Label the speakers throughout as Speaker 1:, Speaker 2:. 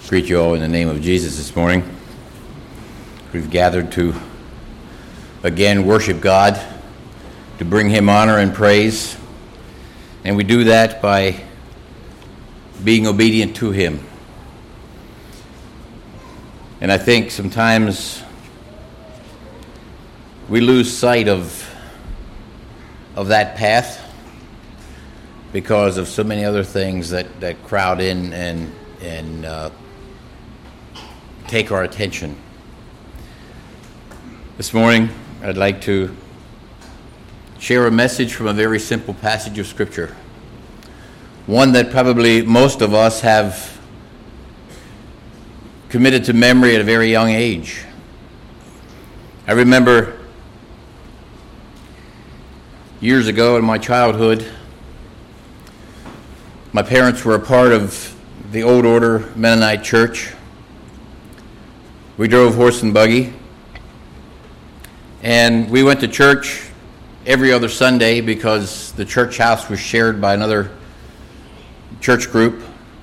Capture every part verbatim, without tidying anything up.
Speaker 1: Greet you all in the name of Jesus this morning. We've gathered to again worship God, to bring Him honor and praise, and we do that by being obedient to Him. And I think sometimes we lose sight of of that path because of so many other things that, that crowd in and and uh, take our attention. This morning, I'd like to share a message from a very simple passage of Scripture, one that probably most of us have committed to memory at a very young age. I remember years ago in my childhood, my parents were a part of the Old Order Mennonite Church. We drove horse and buggy, and we went to church every other Sunday because the church house was shared by another church group.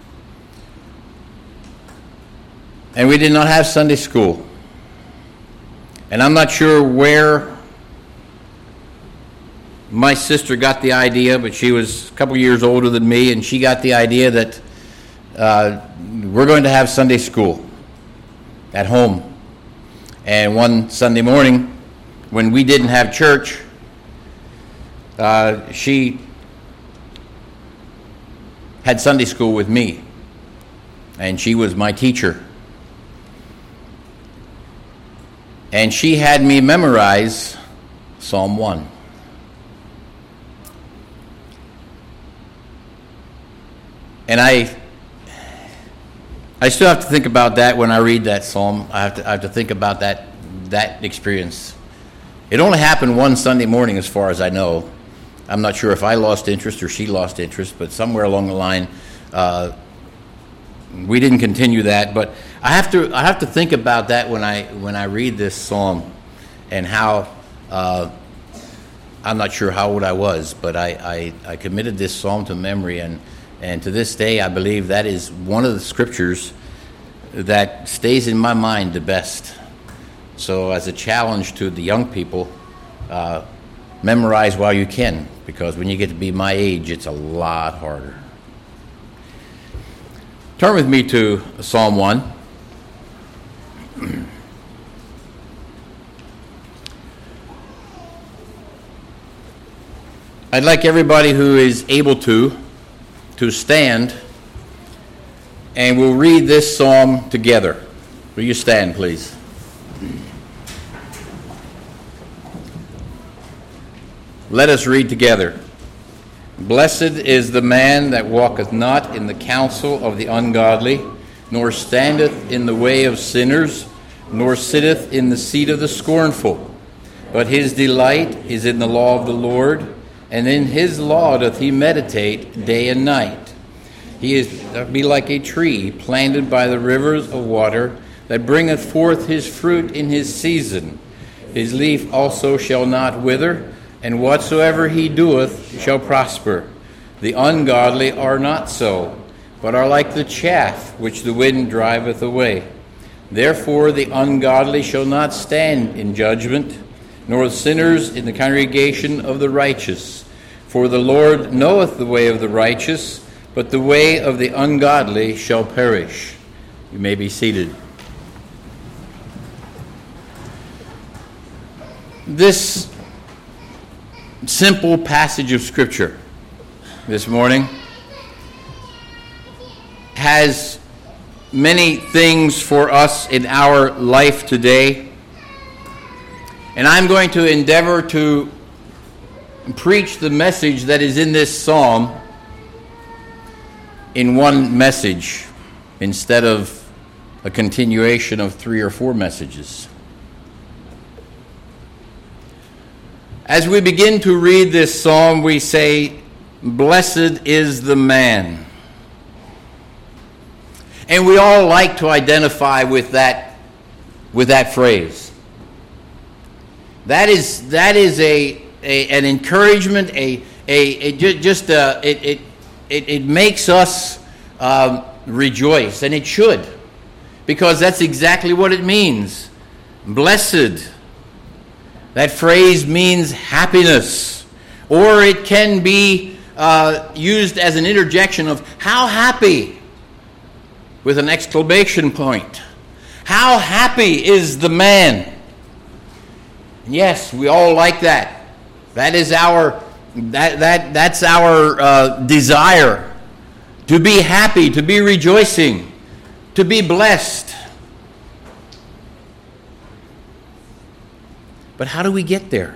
Speaker 1: And we did not have Sunday school. And I'm not sure where my sister got the idea, but she was a couple years older than me, and she got the idea that uh, we're going to have Sunday school at home. And one Sunday morning, when we didn't have church, uh, she had Sunday school with me, and she was my teacher. And she had me memorize Psalm one. And I I still have to think about that when I read that psalm. I have to I have to think about that that experience. It only happened one Sunday morning as far as I know. I'm not sure if I lost interest or she lost interest, but somewhere along the line uh, we didn't continue that. But I have to I have to think about that when I when I read this psalm, and how uh, I'm not sure how old I was, but I, I, I committed this psalm to memory, and And to this day, I believe that is one of the scriptures that stays in my mind the best. So as a challenge to the young people, uh, memorize while you can, because when you get to be my age, it's a lot harder. Turn with me to Psalm one. I'd like everybody who is able to to stand, and we'll read this psalm together. Will you stand, please? Let us read together. Blessed is the man that walketh not in the counsel of the ungodly, nor standeth in the way of sinners, nor sitteth in the seat of the scornful. But his delight is in the law of the Lord, and in his law doth he meditate day and night. He is be like a tree planted by the rivers of water, that bringeth forth his fruit in his season. His leaf also shall not wither, and whatsoever he doeth shall prosper. The ungodly are not so, but are like the chaff which the wind driveth away. Therefore the ungodly shall not stand in judgment, nor sinners in the congregation of the righteous. For the Lord knoweth the way of the righteous, but the way of the ungodly shall perish. You may be seated. This simple passage of Scripture this morning has many things for us in our life today. And I'm going to endeavor to preach the message that is in this psalm in one message instead of a continuation of three or four messages. As we begin to read this psalm, we say, "Blessed is the man." And we all like to identify with that with that phrase. That is that is a, a an encouragement, a a, a just a, it, it it it makes us um, rejoice, and it should. because that's exactly what it means. Blessed. That phrase means happiness, or it can be uh, used as an interjection of how happy, with an exclamation point. How happy is the man? Yes, we all like that. That is our that that that's our uh, desire, to be happy, to be rejoicing, to be blessed. But how do we get there?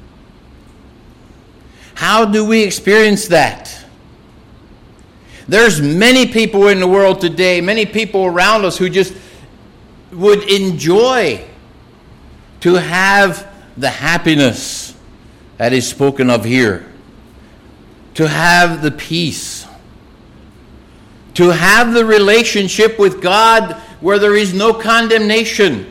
Speaker 1: How do we experience that? There's many people in the world today, many people around us who just would enjoy to have the happiness that is spoken of here, to have the peace, to have the relationship with God where there is no condemnation.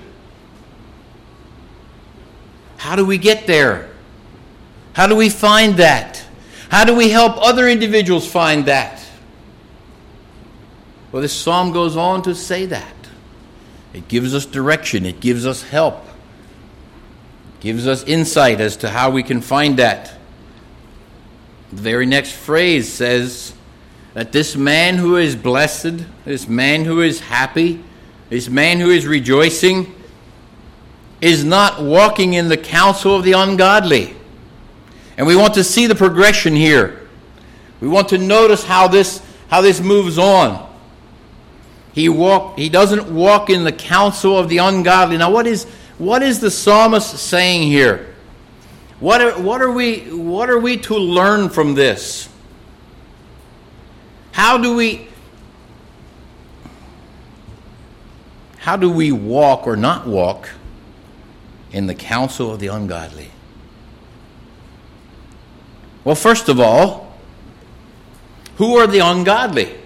Speaker 1: How do we get there? How do we find that? How do we help other individuals find that? Well, this psalm goes on to say that. It gives us direction. It gives us help. It gives us insight as to how we can find that. The very next phrase says that this man who is blessed, this man who is happy, this man who is rejoicing, is not walking in the counsel of the ungodly. And we want to see the progression here. We want to notice how this how this moves on. He walk he doesn't walk in the counsel of the ungodly. Now what is what is the psalmist saying here? What are, what are we what are we to learn from this? How do we how do we walk or not walk in the counsel of the ungodly? Well, first of all, who are the ungodly?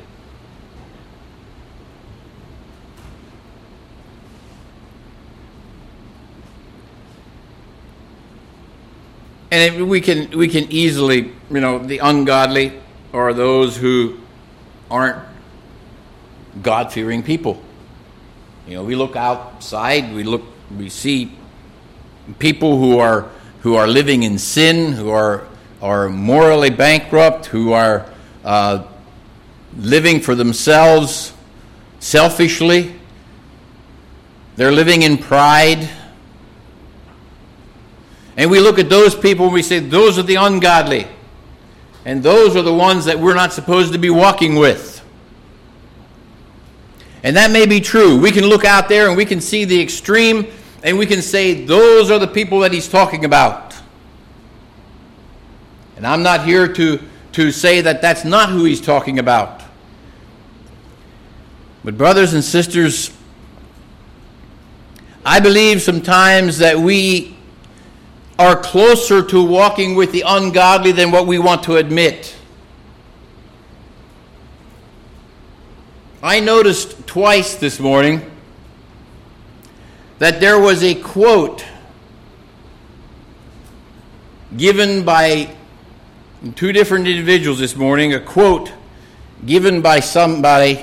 Speaker 1: And we can we can easily, you know, the ungodly are those who aren't God-fearing people. You know, we look outside, we look, we see people who are who are living in sin, who are are morally bankrupt, who are uh, living for themselves selfishly. They're living in pride. And we look at those people and we say, those are the ungodly. And those are the ones that we're not supposed to be walking with. And that may be true. We can look out there and we can see the extreme and we can say, those are the people that he's talking about. And I'm not here to, to say that that's not who he's talking about. But brothers and sisters, I believe sometimes that we are closer to walking with the ungodly than what we want to admit. I noticed twice this morning that there was a quote given by two different individuals this morning, a quote given by somebody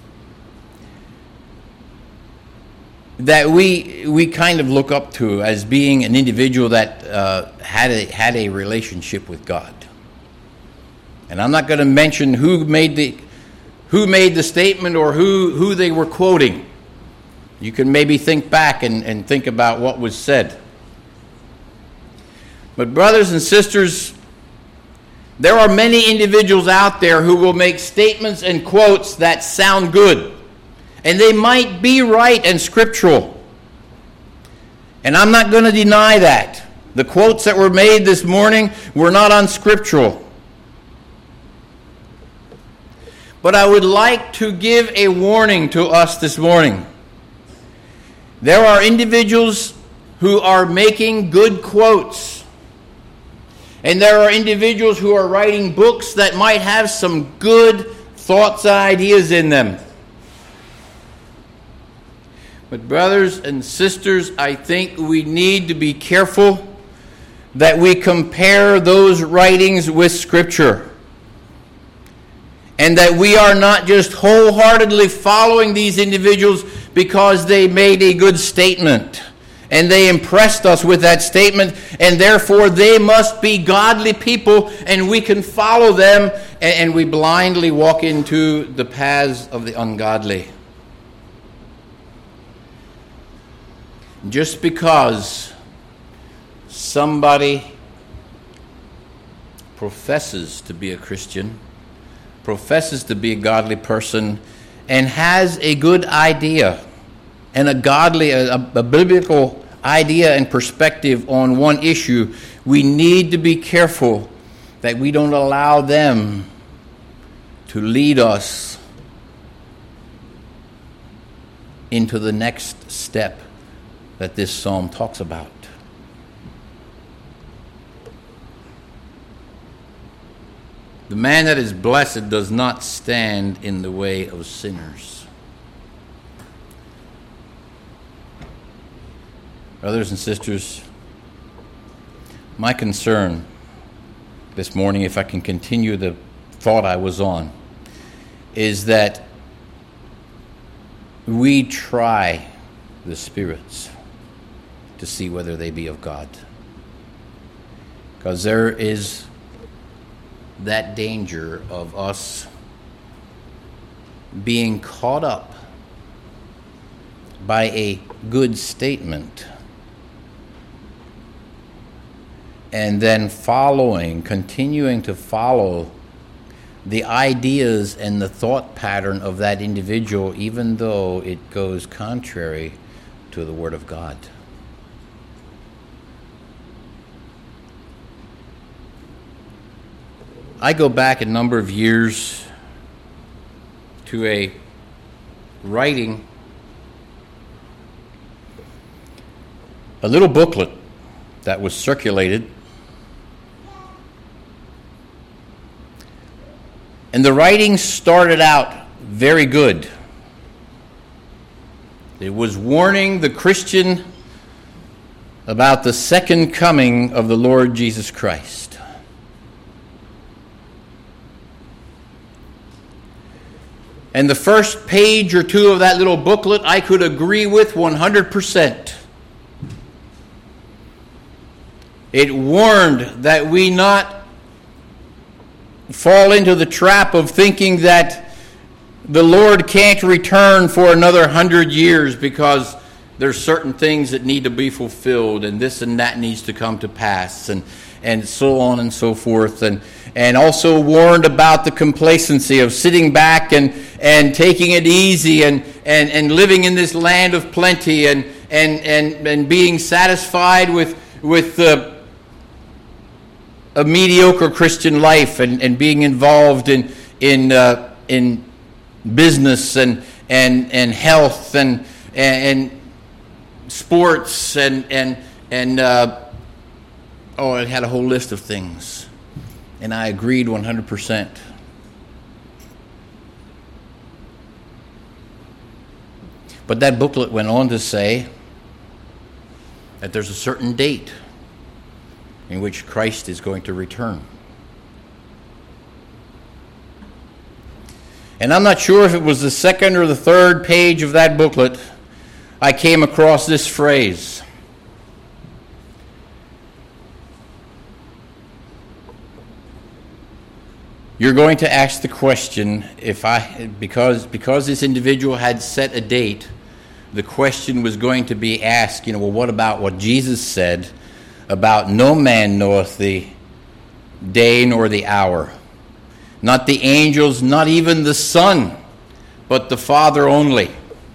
Speaker 1: that we we kind of look up to as being an individual that uh, had a had a relationship with God. And I'm not going to mention who made the who made the statement or who, who they were quoting. You can maybe think back and, and think about what was said. But brothers and sisters, there are many individuals out there who will make statements and quotes that sound good. And they might be right and scriptural. And I'm not going to deny that. The quotes that were made this morning were not unscriptural. But I would like to give a warning to us this morning. There are individuals who are making good quotes. And there are individuals who are writing books that might have some good thoughts and ideas in them. But brothers and sisters, I think we need to be careful that we compare those writings with Scripture. And that we are not just wholeheartedly following these individuals because they made a good statement. And they impressed us with that statement, and therefore they must be godly people, and we can follow them, and, and we blindly walk into the paths of the ungodly. Just because somebody professes to be a Christian, professes to be a godly person, and has a good idea and a godly, a, a biblical idea and perspective on one issue, we need to be careful that we don't allow them to lead us into the next step that this psalm talks about. The man that is blessed does not stand in the way of sinners. Brothers and sisters, my concern this morning, if I can continue the thought I was on, is that we try the spirits to see whether they be of God. Because there is that danger of us being caught up by a good statement and then following, continuing to follow the ideas and the thought pattern of that individual, even though it goes contrary to the Word of God. I go back a number of years to a writing, a little booklet that was circulated. And the writing started out very good. It was warning the Christian about the second coming of the Lord Jesus Christ. And the first page or two of that little booklet I could agree with one hundred percent. It warned that we not fall into the trap of thinking that the Lord can't return for another hundred years because there's certain things that need to be fulfilled and this and that needs to come to pass and, and so on and so forth. And, and also warned about the complacency of sitting back and, and taking it easy and, and, and living in this land of plenty and, and, and, and being satisfied with, with the a mediocre Christian life and, and being involved in in uh, in business and and and health and and, and sports and and and uh, oh, it had a whole list of things, and I agreed one hundred percent. But that booklet went on to say that there's a certain date in which Christ is going to return. And I'm not sure if it was the second or the third page of that booklet, I came across this phrase. You're going to ask the question, if I because because this individual had set a date, the question was going to be asked, you know, well, what about what Jesus said about no man knoweth the day nor the hour, not the angels, not even the Son, but the Father only.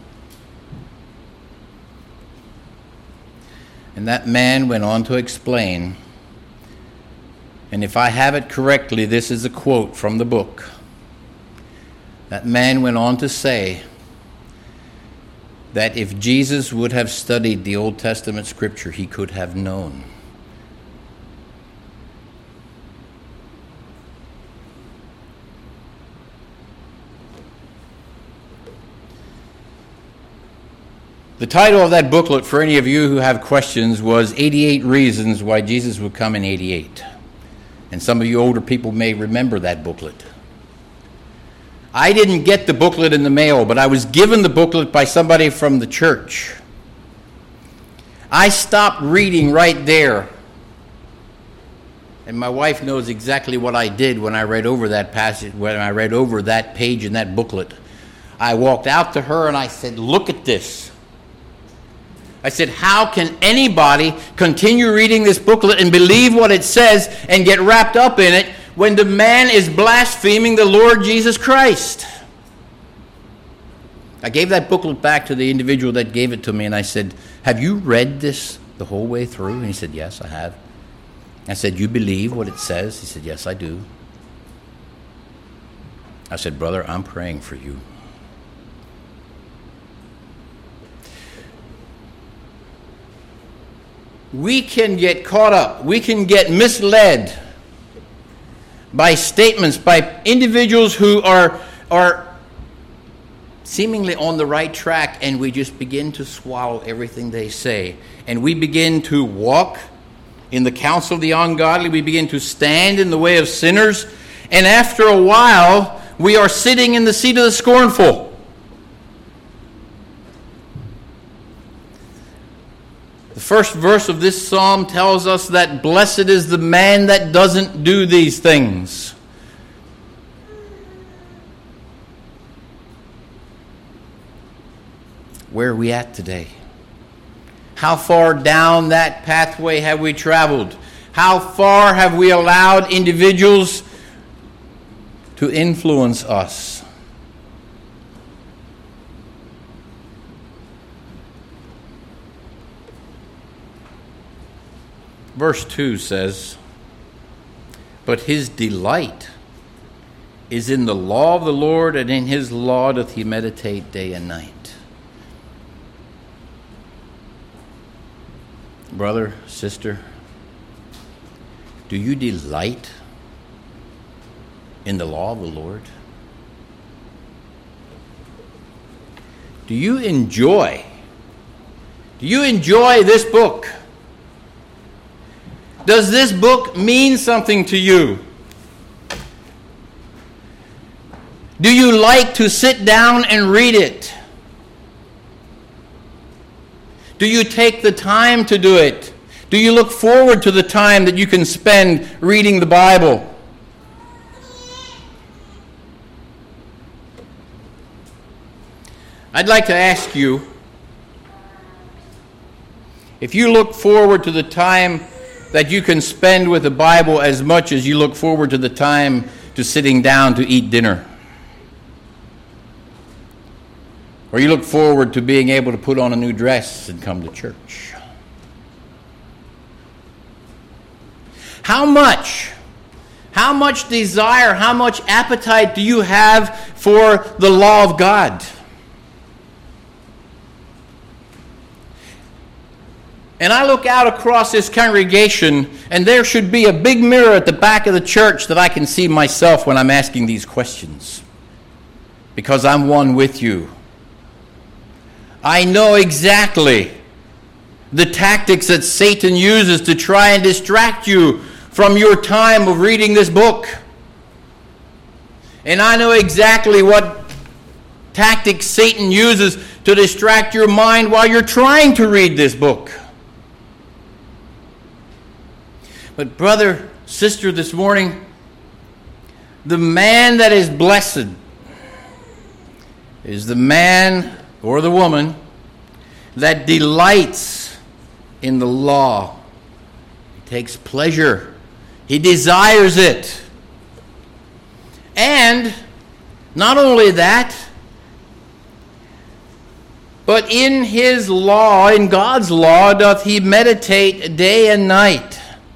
Speaker 1: And that man went on to explain, and if I have it correctly, this is a quote from the book. That man went on to say that if Jesus would have studied the Old Testament scripture, he could have known. The title of that booklet, for any of you who have questions, was eighty-eight Reasons Why Jesus Would Come in eighty-eight. And some of you older people may remember that booklet. I didn't get the booklet in the mail, but I was given the booklet by somebody from the church. I stopped reading right there. And my wife knows exactly what I did when I read over that passage, when I read over that page in that booklet. I walked out to her and I said, "Look at this." I said, "How can anybody continue reading this booklet and believe what it says and get wrapped up in it when the man is blaspheming the Lord Jesus Christ?" I gave that booklet back to the individual that gave it to me, and I said, "Have you read this the whole way through?" And he said, "Yes, I have." I said, "You believe what it says?" He said, "Yes, I do." I said, "Brother, I'm praying for you." We can get caught up, we can get misled by statements, by individuals who are, are seemingly on the right track, and we just begin to swallow everything they say. And we begin to walk in the counsel of the ungodly, we begin to stand in the way of sinners, and after a while, we are sitting in the seat of the scornful. The first verse of this psalm tells us that blessed is the man that doesn't do these things. Where are we at today? How far down that pathway have we traveled? How far have we allowed individuals to influence us? Verse two says, "But his delight is in the law of the Lord, and in his law doth he meditate day and night." Brother, sister, do you delight in the law of the Lord? Do you enjoy? Do you enjoy this book? Does this book mean something to you? Do you like to sit down and read it? Do you take the time to do it? Do you look forward to the time that you can spend reading the Bible? I'd like to ask you, if you look forward to the time that you can spend with the Bible as much as you look forward to the time to sitting down to eat dinner, or you look forward to being able to put on a new dress and come to church. How much, how much desire, how much appetite do you have for the law of God? And I look out across this congregation, and there should be a big mirror at the back of the church that I can see myself when I'm asking these questions, because I'm one with you. I know exactly the tactics that Satan uses to try and distract you from your time of reading this book. And I know exactly what tactics Satan uses to distract your mind while you're trying to read this book. But brother, sister, this morning, the man that is blessed is the man or the woman that delights in the law. He takes pleasure. He desires it. And not only that, but in his law, in God's law, doth he meditate day and night.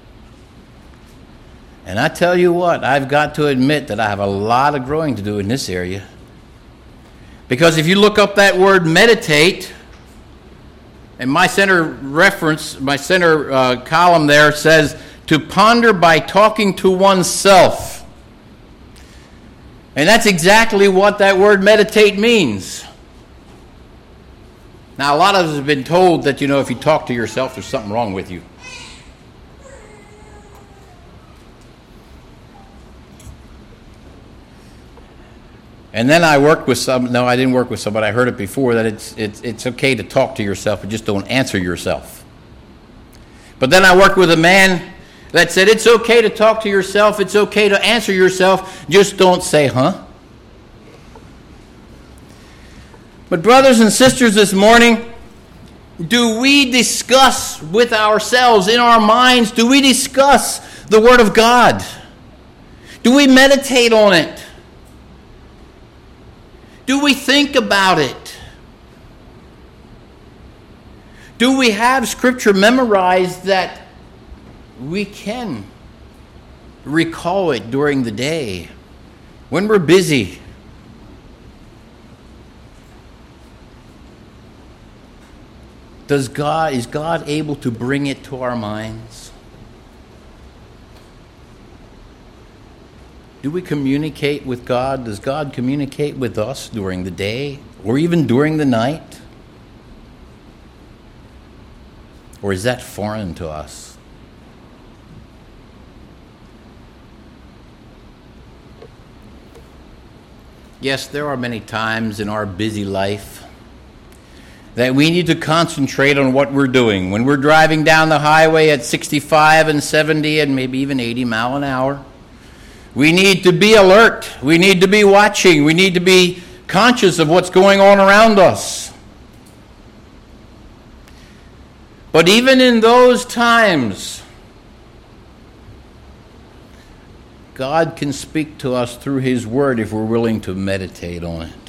Speaker 1: And I tell you what, I've got to admit that I have a lot of growing to do in this area. Because if you look up that word meditate, and my center reference, my center uh, column there says to ponder by talking to oneself. And that's exactly what that word meditate means. Now, a lot of us have been told that, you know, if you talk to yourself, there's something wrong with you. And then I worked with some, no, I didn't work with somebody, I heard it before, that it's, it's, it's okay to talk to yourself, but just don't answer yourself. But then I worked with a man that said it's okay to talk to yourself, it's okay to answer yourself, just don't say, huh? But brothers and sisters, this morning, do we discuss with ourselves, in our minds, do we discuss the Word of God? Do we meditate on it? Do we think about it? Do we have Scripture memorized that we can recall it during the day when we're busy? Does God, is God able to bring it to our minds? Do we communicate with God? Does God communicate with us during the day or even during the night? Or is that foreign to us? Yes, there are many times in our busy life that we need to concentrate on what we're doing. When we're driving down the highway at sixty-five and seventy and maybe even eighty mile an hour, we need to be alert. We need to be watching. We need to be conscious of what's going on around us. But even in those times, God can speak to us through His Word if we're willing to meditate on it.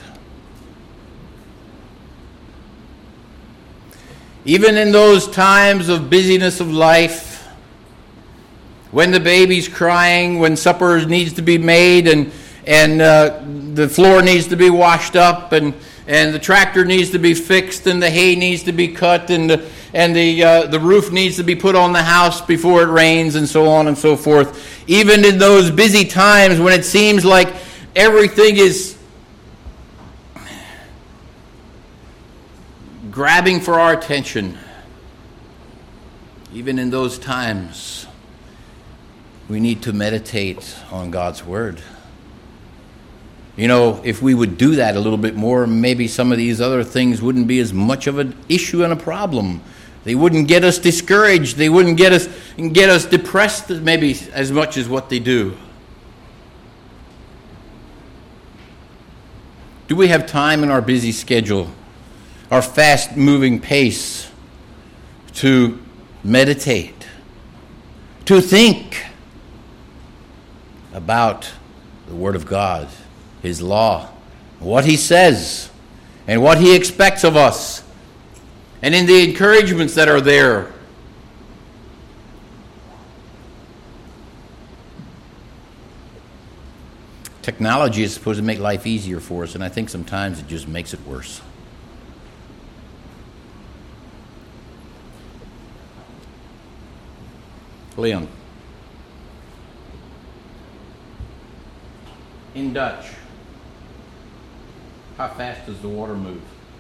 Speaker 1: Even in those times of busyness of life, when the baby's crying, when supper needs to be made, and and uh, the floor needs to be washed up, and, and the tractor needs to be fixed, and the hay needs to be cut, and the, and the uh, the roof needs to be put on the house before it rains, and so on and so forth. Even in those busy times when it seems like everything is grabbing for our attention, even in those times, we need to meditate on God's Word. You know, if we would do that a little bit more, maybe some of these other things wouldn't be as much of an issue and a problem. They wouldn't get us discouraged. They wouldn't get us get us depressed maybe as much as what they do. Do we have time in our busy schedule, our fast-moving pace, to meditate, to think about the Word of God, His law, what He says, and what He expects of us, and in the encouragements that are there? Technology is supposed to make life easier for us, and I think sometimes it just makes it worse. Leon. In Dutch, how fast does the water move?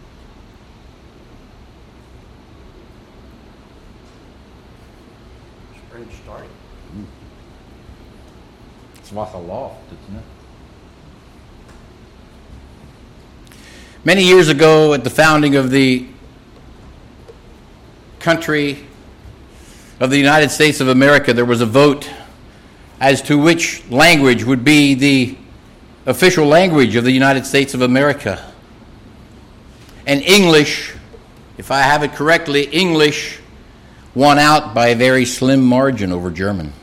Speaker 1: Spring starting. Mm. It's wat aloft, isn't it? Many years ago, at the founding of the country of the United States of America, there was a vote as to which language would be the official language of the United States of America. And English, if I have it correctly, English won out by a very slim margin over German.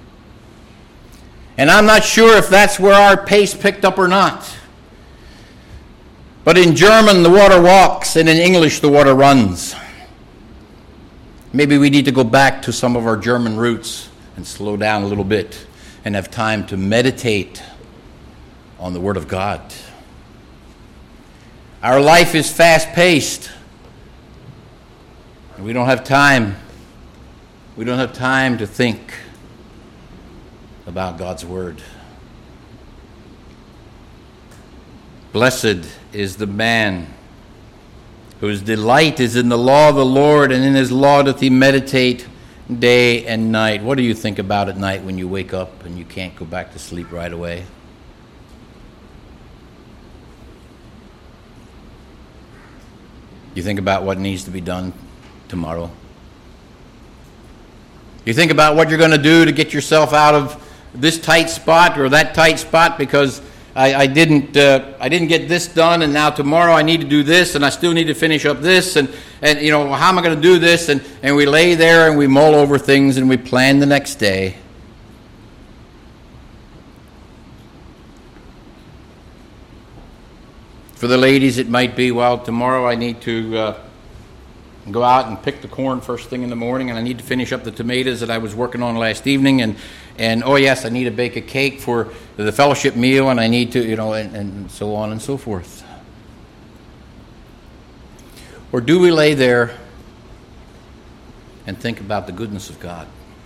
Speaker 1: And I'm not sure if that's where our pace picked up or not. But in German, the water walks, and in English, the water runs. Maybe we need to go back to some of our German roots and slow down a little bit and have time to meditate on the Word of God. Our life is fast-paced, and we don't have time. We don't have time to think about God's Word. Blessed is the man whose delight is in the law of the Lord, and in His law doth he meditate day and night. What do you think about at night when you wake up and you can't go back to sleep right away? You think about what needs to be done tomorrow. You think about what you're going to do to get yourself out of this tight spot or that tight spot because I, I didn't uh, I didn't get this done, and now tomorrow I need to do this, and I still need to finish up this, and, and you know, how am I going to do this? And, and we lay there and we mull over things and we plan the next day. For the ladies, it might be, well, tomorrow I need to uh, go out and pick the corn first thing in the morning, and I need to finish up the tomatoes that I was working on last evening, and, and oh yes, I need to bake a cake for the fellowship meal, and I need to, you know, and, and so on and so forth. Or do we lay there and think about the goodness of God?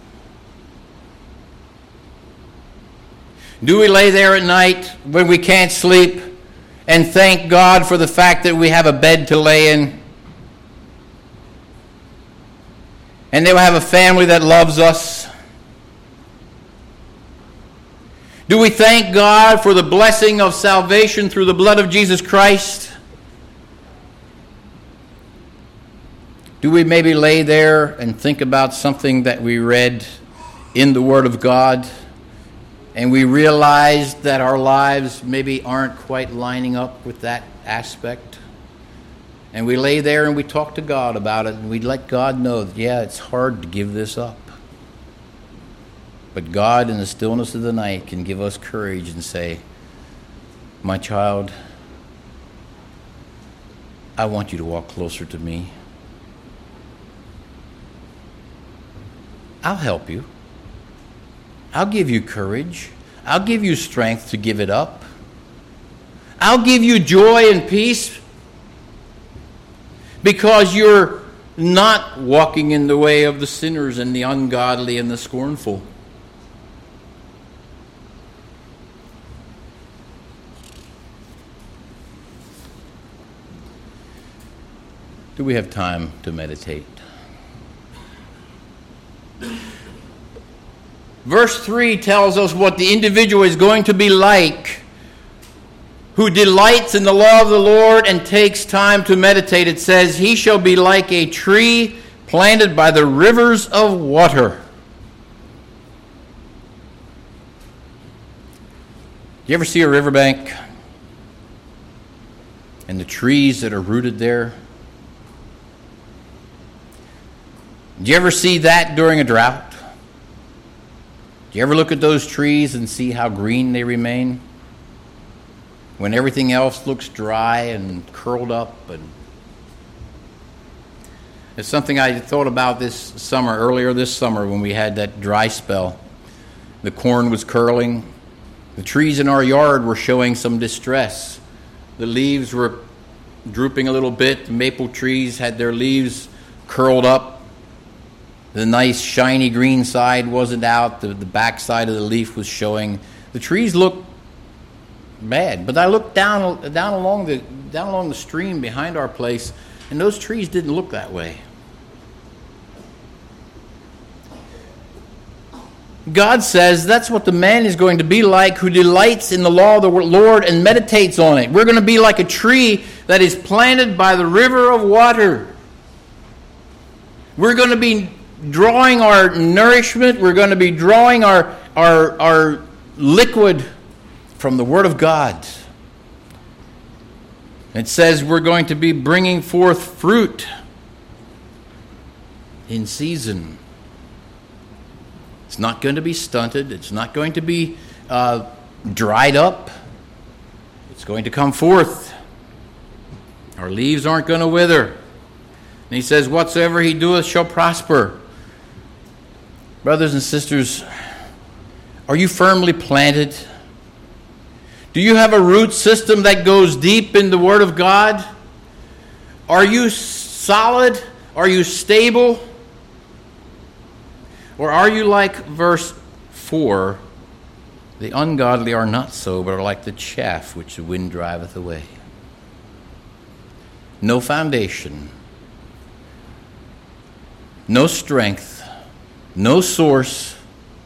Speaker 1: Do we lay there at night when we can't sleep and thank God for the fact that we have a bed to lay in, and they will have a family that loves us? Do we thank God for the blessing of salvation through the blood of Jesus Christ? Do we maybe lay there and think about something that we read in the Word of God, and we realize that our lives maybe aren't quite lining up with that aspect? And we lay there and we talk to God about it, and we let God know that, yeah, it's hard to give this up. But God, in the stillness of the night, can give us courage and say, my child, I want you to walk closer to me. I'll help you. I'll give you courage. I'll give you strength to give it up. I'll give you joy and peace because you're not walking in the way of the sinners and the ungodly and the scornful. Do we have time to meditate? Verse three tells us what the individual is going to be like who delights in the law of the Lord and takes time to meditate. It says, he shall be like a tree planted by the rivers of water. Do you ever see a riverbank and the trees that are rooted there? Do you ever see that during a drought? Do you ever look at those trees and see how green they remain when everything else looks dry and curled up? And it's something I thought about this summer, earlier this summer when we had that dry spell. The corn was curling. The trees in our yard were showing some distress. The leaves were drooping a little bit. The maple trees had their leaves curled up. The nice shiny green side wasn't out. The, the back side of the leaf was showing. The trees looked bad. But I looked down down along the down along the stream behind our place, and those trees didn't look that way. God says that's what the man is going to be like who delights in the law of the Lord and meditates on it. We're going to be like a tree that is planted by the river of water. We're going to be drawing our nourishment. We're going to be drawing our, our, our liquid from the Word of God. It says we're going to be bringing forth fruit in season. It's not going to be stunted. It's not going to be uh, dried up. It's going to come forth. Our leaves aren't going to wither. And he says, whatsoever he doeth shall prosper. Brothers and sisters, are you firmly planted? Do you have a root system that goes deep in the Word of God? Are you solid? Are you stable? Or are you like verse four? The ungodly are not so, but are like the chaff which the wind driveth away. No foundation, no strength, no source,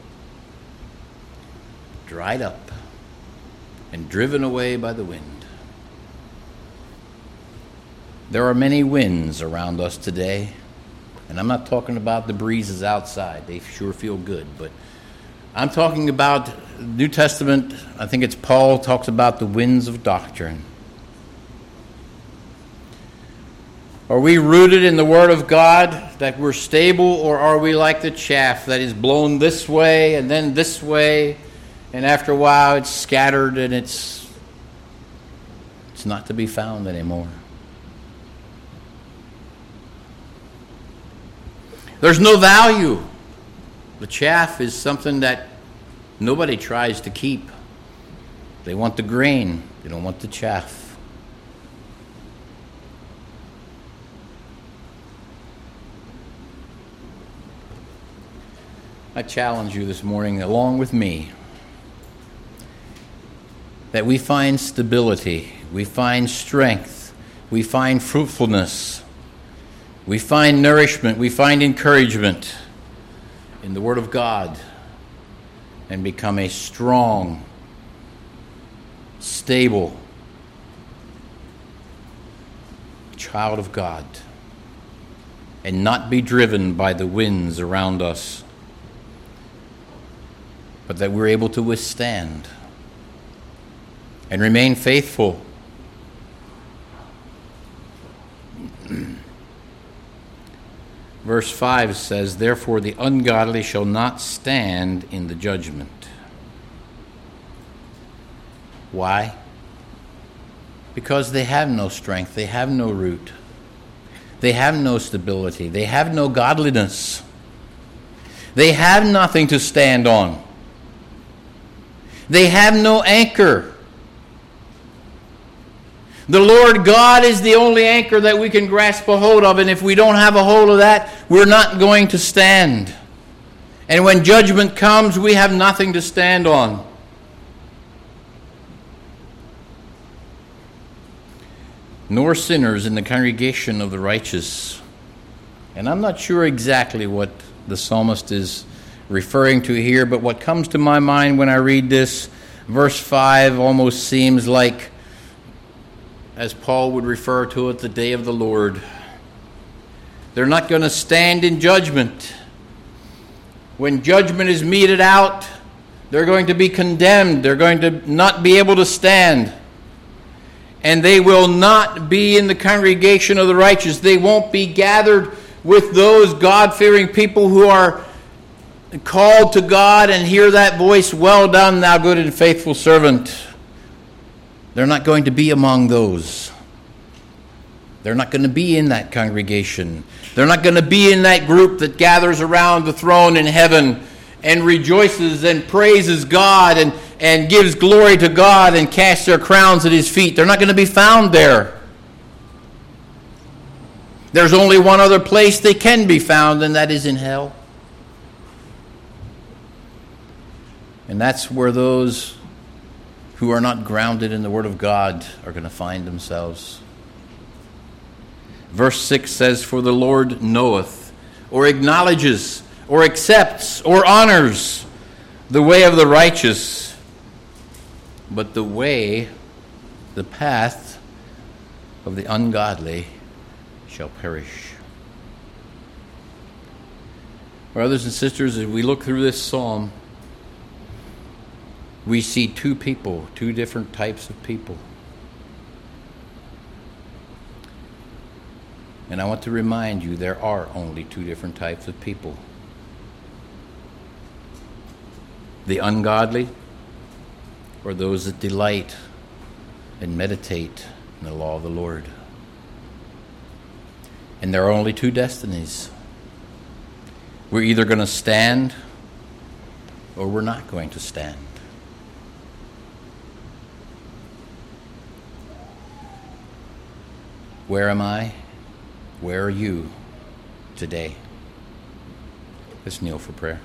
Speaker 1: dried up and driven away by the wind. There are many winds around us today, and I'm not talking about the breezes outside. They sure feel good, but I'm talking about New Testament. I think it's Paul talks about the winds of doctrine. Are we rooted in the Word of God, that we're stable, or are we like the chaff that is blown this way and then this way, and after a while it's scattered and it's it's not to be found anymore? There's no value. The chaff is something that nobody tries to keep. They want the grain. They don't want the chaff. I challenge you this morning, along with me, that we find stability, we find strength, we find fruitfulness, we find nourishment, we find encouragement in the Word of God, and become a strong, stable child of God, and not be driven by the winds around us, but that we're able to withstand and remain faithful. Verse five says, "Therefore the ungodly shall not stand in the judgment." Why? Because they have no strength, they have no root, they have no stability, they have no godliness, they have nothing to stand on. They have no anchor. The Lord God is the only anchor that we can grasp a hold of, and if we don't have a hold of that, we're not going to stand. And when judgment comes, we have nothing to stand on. Nor sinners in the congregation of the righteous. And I'm not sure exactly what the psalmist is referring to here, but what comes to my mind when I read this, verse five almost seems like, as Paul would refer to it, the day of the Lord. They're not going to stand in judgment. When judgment is meted out, they're going to be condemned. They're going to not be able to stand. And they will not be in the congregation of the righteous. They won't be gathered with those God-fearing people who are called to God and hear that voice, "Well done, thou good and faithful servant." They're not going to be among those. They're not going to be in that congregation. They're not going to be in that group that gathers around the throne in heaven and rejoices and praises God and, and gives glory to God and casts their crowns at His feet. They're not going to be found there. There's only one other place they can be found, and that is in hell. And that's where those who are not grounded in the Word of God are going to find themselves. Verse six says, "For the Lord knoweth," or acknowledges, or accepts, or honors the way of the righteous, but the way, the path of the ungodly shall perish. Brothers and sisters, as we look through this psalm, we see two people, two different types of people. And I want to remind you, there are only two different types of people. The ungodly, or those that delight and meditate in the law of the Lord. And there are only two destinies. We're either going to stand or we're not going to stand. Where am I? Where are you today? Let's kneel for prayer.